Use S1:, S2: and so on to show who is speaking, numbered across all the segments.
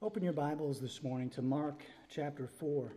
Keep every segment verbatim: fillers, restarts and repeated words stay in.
S1: Open your Bibles this morning to Mark chapter four.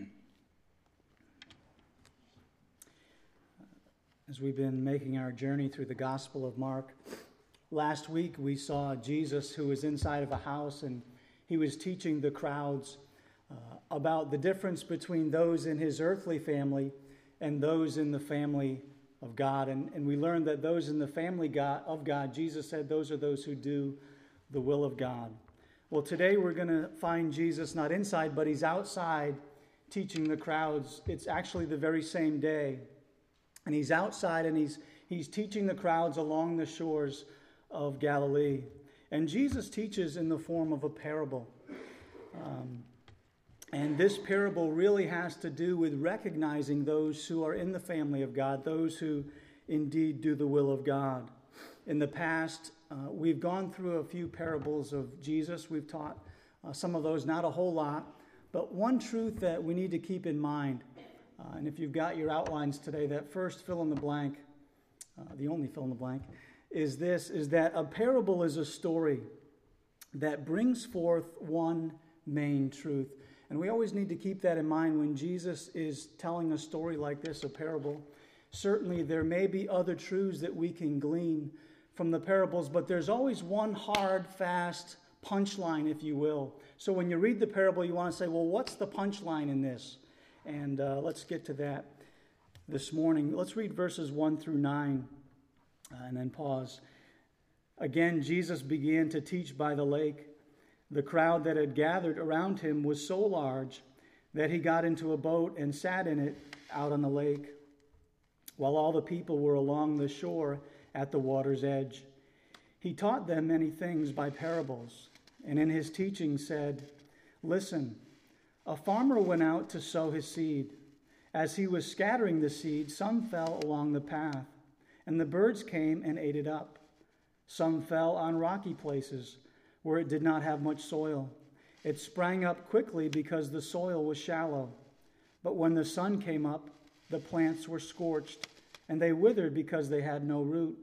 S1: As we've been making our journey through the Gospel of Mark, last week we saw Jesus who was inside of a house and he was teaching the crowds uh, about the difference between those in his earthly family and those in the family of God. And, and we learned that those in the family God, of God, Jesus said those are those who do the will of God. Well, today we're going to find Jesus not inside, but he's outside teaching the crowds. It's actually the very same day. And he's outside and he's he's teaching the crowds along the shores of Galilee. And Jesus teaches in the form of a parable. Um, and this parable really has to do with recognizing those who are in the family of God, those who indeed do the will of God. In the past, uh, we've gone through a few parables of Jesus. We've taught uh, some of those, not a whole lot. But one truth that we need to keep in mind, uh, and if you've got your outlines today, that first fill in the blank, uh, the only fill in the blank, is this, is that a parable is a story that brings forth one main truth. And we always need to keep that in mind when Jesus is telling a story like this, a parable. Certainly there may be other truths that we can glean from the parables, but there's always one hard, fast punchline, if you will. So when you read the parable, you want to say, well, what's the punchline in this? And uh, let's get to that this morning. Let's read verses one through nine uh, and then pause. Again, Jesus began to teach by the lake. The crowd that had gathered around him was so large that he got into a boat and sat in it out on the lake, while all the people were along the shore at the water's edge. He taught them many things by parables, and in his teaching said, "Listen, a farmer went out to sow his seed. As he was scattering the seed, some fell along the path, and the birds came and ate it up. Some fell on rocky places where it did not have much soil. It sprang up quickly because the soil was shallow. But when the sun came up, the plants were scorched, and they withered because they had no root.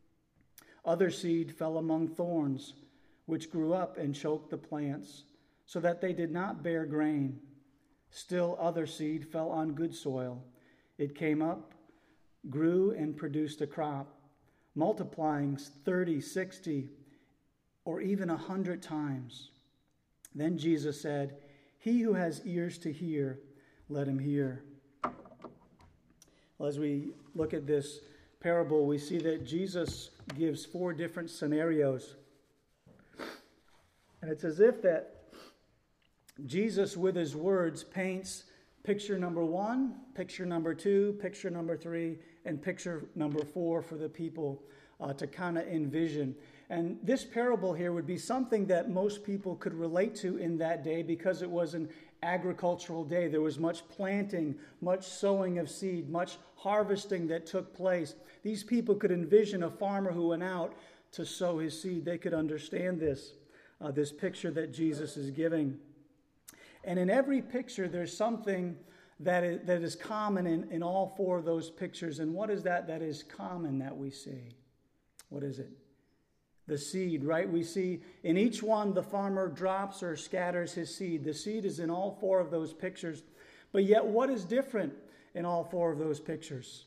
S1: Other seed fell among thorns, which grew up and choked the plants, so that they did not bear grain. Still other seed fell on good soil. It came up, grew, and produced a crop, multiplying thirty, sixty, or even a hundred times." Then Jesus said, "He who has ears to hear, let him hear." Well, as we look at this parable, we see that Jesus gives four different scenarios. And it's as if that Jesus, with his words, paints picture number one, picture number two, picture number three, and picture number four for the people uh, to kind of envision. And this parable here would be something that most people could relate to in that day because it was an agricultural day. There was much planting, much sowing of seed, much harvesting that took place. These people could envision a farmer who went out to sow his seed. They could understand this, uh, this picture that Jesus is giving. And in every picture, there's something that is, that is common in, in all four of those pictures. And what is that that is common that we see? What is it? The seed, right? We see in each one the farmer drops or scatters his seed. The seed is in all four of those pictures. But yet what is different in all four of those pictures?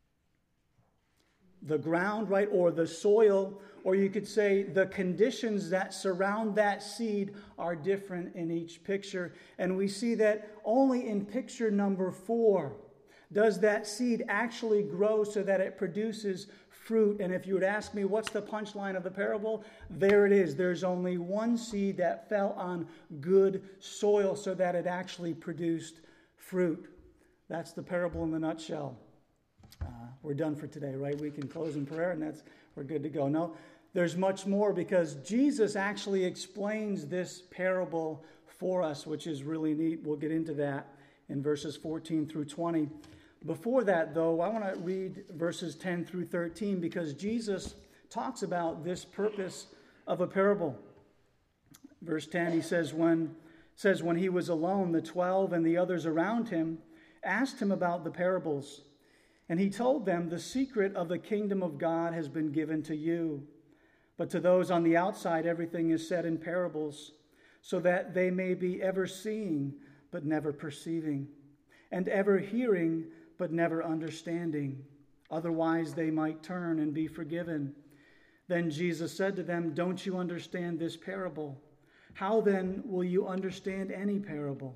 S1: The ground, right? Or the soil, or you could say the conditions that surround that seed are different in each picture. And we see that only in picture number four does that seed actually grow so that it produces fruit. And if you would ask me, what's the punchline of the parable? There it is. There's only one seed that fell on good soil so that it actually produced fruit. That's the parable in the nutshell. Uh, we're done for today, right? We can close in prayer and that's we're good to go. No, there's much more because Jesus actually explains this parable for us, which is really neat. We'll get into that in verses fourteen through twenty. Before that, though, I want to read verses ten through thirteen because Jesus talks about this purpose of a parable. Verse ten, he says, when, says, when he was alone, the twelve and the others around him asked him about the parables. And he told them, "The secret of the kingdom of God has been given to you. But to those on the outside, everything is said in parables, so that they may be ever seeing but never perceiving, and ever hearing but never understanding. Otherwise they might turn and be forgiven." Then Jesus said to them, "Don't you understand this parable? How then will you understand any parable?"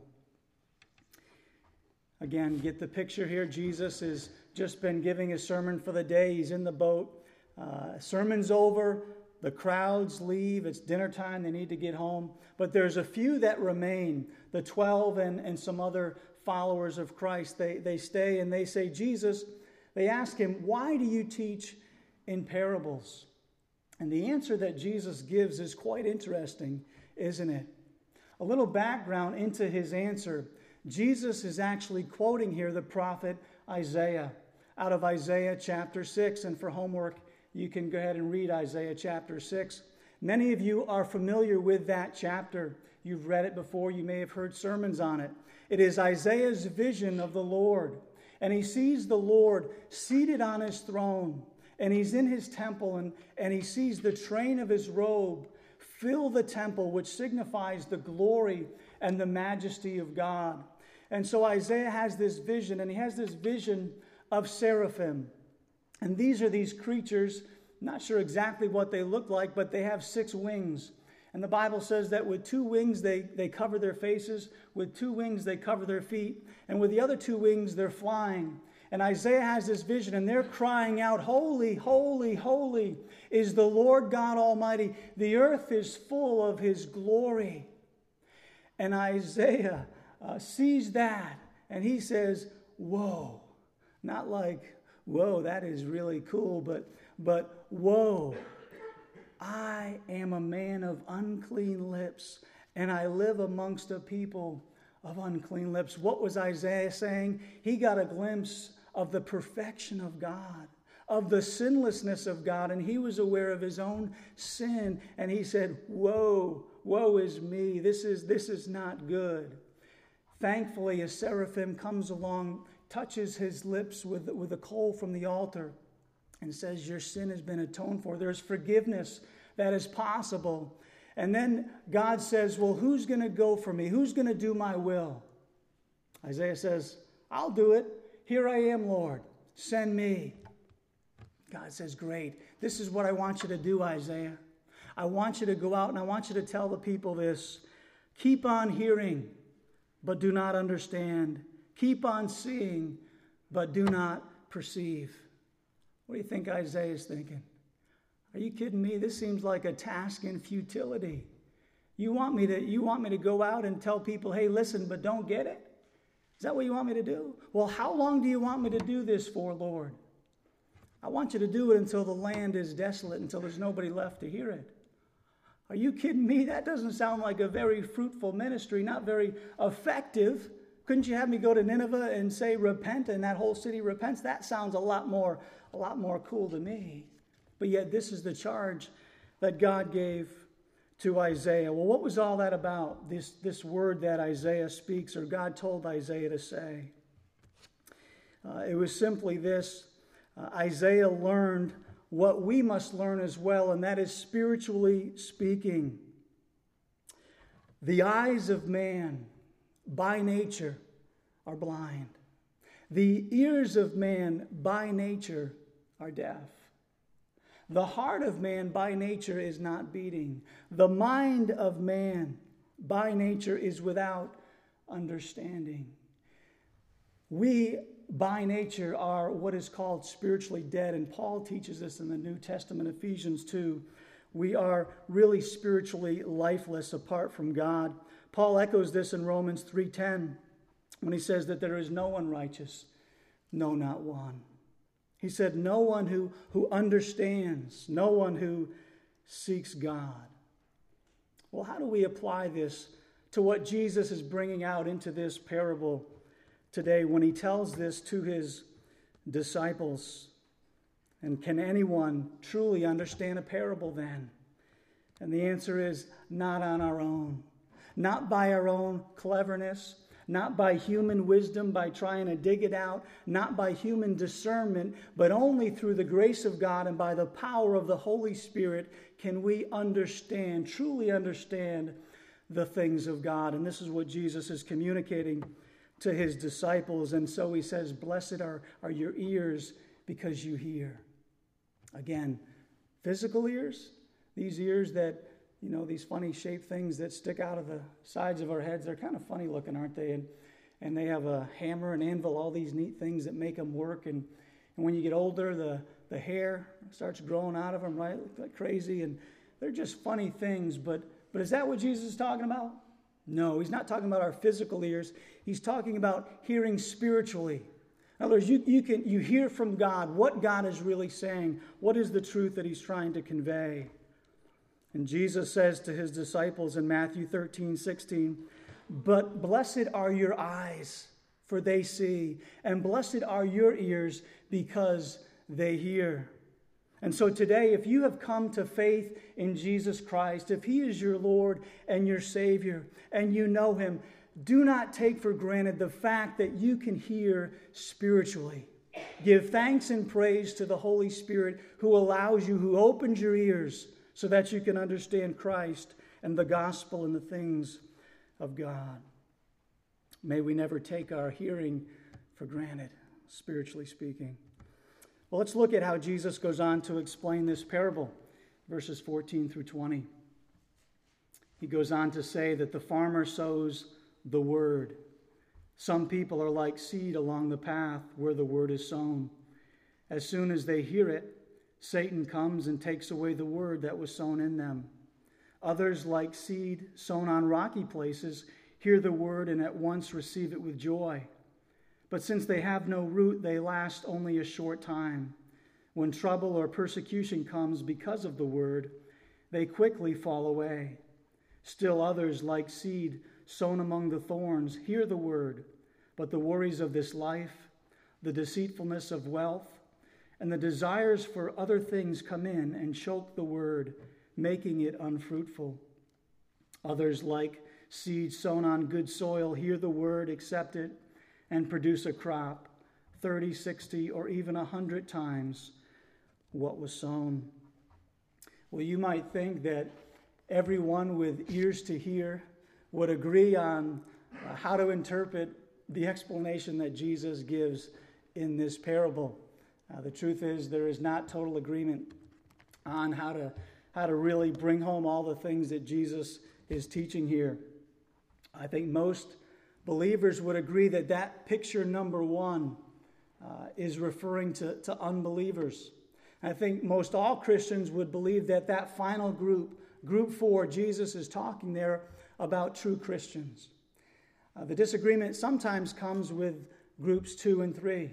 S1: Again, get the picture here. Jesus has just been giving his sermon for the day. He's in the boat. Uh, sermon's over. The crowds leave. It's dinner time. They need to get home. But there's a few that remain, the twelve and, and some other followers of Christ. They, they stay and they say, "Jesus," they ask him, "why do you teach in parables?" And the answer that Jesus gives is quite interesting, isn't it? A little background into his answer. Jesus is actually quoting here the prophet Isaiah out of Isaiah chapter six. And for homework, you can go ahead and read Isaiah chapter six. Many of you are familiar with that chapter. You've read it before. You may have heard sermons on it. It is Isaiah's vision of the Lord. And he sees the Lord seated on his throne. And he's in his temple. And, and he sees the train of his robe fill the temple, which signifies the glory and the majesty of God. And so Isaiah has this vision. And he has this vision of seraphim. And these are these creatures, not sure exactly what they look like, but they have six wings. And the Bible says that with two wings, they, they cover their faces. With two wings, they cover their feet. And with the other two wings, they're flying. And Isaiah has this vision, and they're crying out, "Holy, holy, holy is the Lord God Almighty. The earth is full of his glory." And Isaiah uh, sees that, and he says, "Whoa." Not like, "Whoa, that is really cool," but, but "Whoa, I am a man of unclean lips, and I live amongst a people of unclean lips." What was Isaiah saying? He got a glimpse of the perfection of God, of the sinlessness of God, and he was aware of his own sin, and he said, "Whoa, woe is me. This is, this is not good." Thankfully, a seraphim comes along, touches his lips with, with a coal from the altar, and says, "Your sin has been atoned for." There's forgiveness that is possible. And then God says, "Well, who's going to go for me? Who's going to do my will?" Isaiah says, "I'll do it. Here I am, Lord. Send me." God says, "Great. This is what I want you to do, Isaiah. I want you to go out and I want you to tell the people this. Keep on hearing, but do not understand. Keep on seeing, but do not perceive." What do you think Isaiah is thinking? Are you kidding me? This seems like a task in futility. You want me to, you want me to go out and tell people, "Hey, listen, but don't get it"? Is that what you want me to do? Well, how long do you want me to do this for, Lord? I want you to do it until the land is desolate, until there's nobody left to hear it. Are you kidding me? That doesn't sound like a very fruitful ministry, not very effective. Couldn't you have me go to Nineveh and say, "Repent," and that whole city repents? That sounds a lot more, a lot more cool to me. But yet this is the charge that God gave to Isaiah. Well, what was all that about, this, this word that Isaiah speaks, or God told Isaiah to say? Uh, it was simply this. Uh, Isaiah learned what we must learn as well, and that is spiritually speaking. The eyes of man, by nature, are blind. The ears of man, by nature, are deaf. The heart of man by nature is not beating. The mind of man by nature is without understanding. We by nature are what is called spiritually dead, and Paul teaches this in the New Testament, Ephesians two. We are really spiritually lifeless apart from God. Paul echoes this in Romans three ten when he says that there is no one righteous, no, not one. He said, no one who, who understands, no one who seeks God. Well, how do we apply this to what Jesus is bringing out into this parable today when he tells this to his disciples? And can anyone truly understand a parable then? And the answer is not on our own. Not by our own cleverness, not by human wisdom, by trying to dig it out, not by human discernment, but only through the grace of God and by the power of the Holy Spirit can we understand, truly understand the things of God. And this is what Jesus is communicating to his disciples. And so he says, blessed are, are your ears because you hear. Again, physical ears, these ears that, you know, these funny shaped things that stick out of the sides of our heads, they're kind of funny looking, aren't they? And, and they have a hammer and anvil, all these neat things that make them work. And, and when you get older, the, the hair starts growing out of them, right? Look like crazy. And they're just funny things. But, but is that what Jesus is talking about? No, he's not talking about our physical ears. He's talking about hearing spiritually. In other words, you, you can you hear from God what God is really saying. What is the truth that he's trying to convey? And Jesus says to his disciples in Matthew thirteen sixteen, but blessed are your eyes, for they see, and blessed are your ears, because they hear. And so today, if you have come to faith in Jesus Christ, if he is your Lord and your Savior, and you know him, do not take for granted the fact that you can hear spiritually. Give thanks and praise to the Holy Spirit who allows you, who opens your ears so that you can understand Christ and the gospel and the things of God. May we never take our hearing for granted, spiritually speaking. Well, let's look at how Jesus goes on to explain this parable, verses fourteen through twenty. He goes on to say that the farmer sows the word. Some people are like seed along the path where the word is sown. As soon as they hear it, Satan comes and takes away the word that was sown in them. Others, like seed sown on rocky places, hear the word and at once receive it with joy. But since they have no root, they last only a short time. When trouble or persecution comes because of the word, they quickly fall away. Still others, like seed sown among the thorns, hear the word, but the worries of this life, the deceitfulness of wealth, and the desires for other things come in and choke the word, making it unfruitful. Others, like seed sown on good soil, hear the word, accept it, and produce a crop, thirty, sixty, or even a hundred times what was sown. Well, you might think that everyone with ears to hear would agree on uh, how to interpret the explanation that Jesus gives in this parable. Uh, the truth is, there is not total agreement on how to how to really bring home all the things that Jesus is teaching here. I think most believers would agree that that picture number one uh, is referring to, to unbelievers. I think most all Christians would believe that that final group, group four, Jesus is talking there about true Christians. Uh, the disagreement sometimes comes with groups two and three.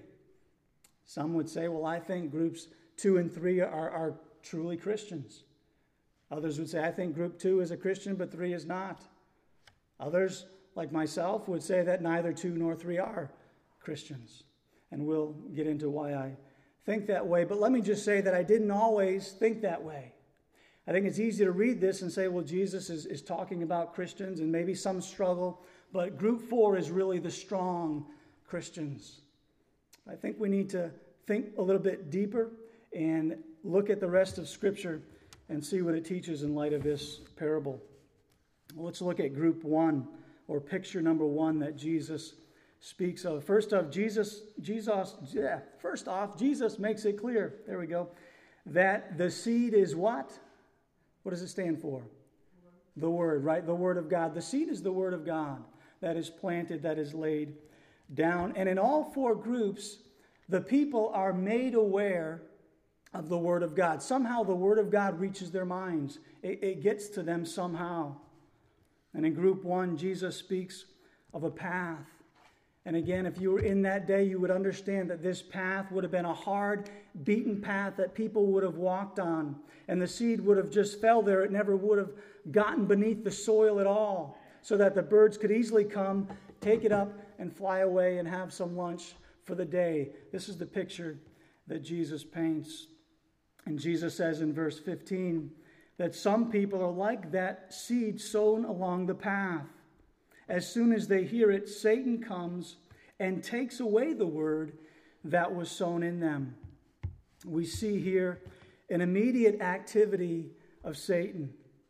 S1: Some would say, well, I think groups two and three are, are truly Christians. Others would say, I think group two is a Christian, but three is not. Others, like myself, would say that neither two nor three are Christians. And we'll get into why I think that way. But let me just say that I didn't always think that way. I think it's easy to read this and say, well, Jesus is, is talking about Christians and maybe some struggle, but group four is really the strong Christians. I think we need to think a little bit deeper and look at the rest of Scripture and see what it teaches in light of this parable. Well, let's look at group one, or picture number one that Jesus speaks of. First off, Jesus, Jesus, yeah, first off, Jesus makes it clear, there we go, that the seed is what? What does it stand for? The Word, right? The Word of God. The seed is the Word of God that is planted, that is laid down. And in all four groups, the people are made aware of the Word of God. Somehow the Word of God reaches their minds. It, it gets to them somehow. And in group one, Jesus speaks of a path. And again, if you were in that day, you would understand that this path would have been a hard, beaten path that people would have walked on. And the seed would have just fell there. It never would have gotten beneath the soil at all, so that the birds could easily come, take it up, and fly away and have some lunch for the day. This is the picture that Jesus paints. And Jesus says in verse fifteen that some people are like that seed sown along the path. As soon as they hear it, Satan comes and takes away the word that was sown in them. We see here an immediate activity of Satan.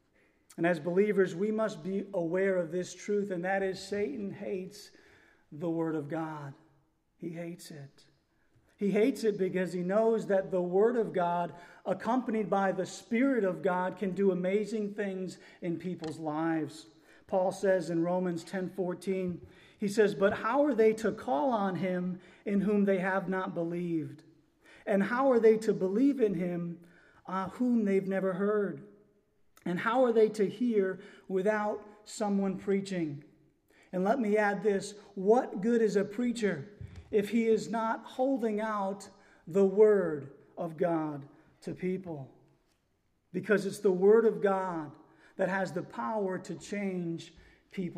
S1: And as believers, we must be aware of this truth, and that is Satan hates the Word of God. He hates it. He hates it because he knows that the Word of God, accompanied by the Spirit of God, can do amazing things in people's lives. Paul says in Romans ten fourteen, he says, "But how are they to call on him in whom they have not believed? And how are they to believe in him uh, whom they've never heard? And how are they to hear without someone preaching?" And let me add this: what good is a preacher if he is not holding out the Word of God to people? Because it's the Word of God that has the power to change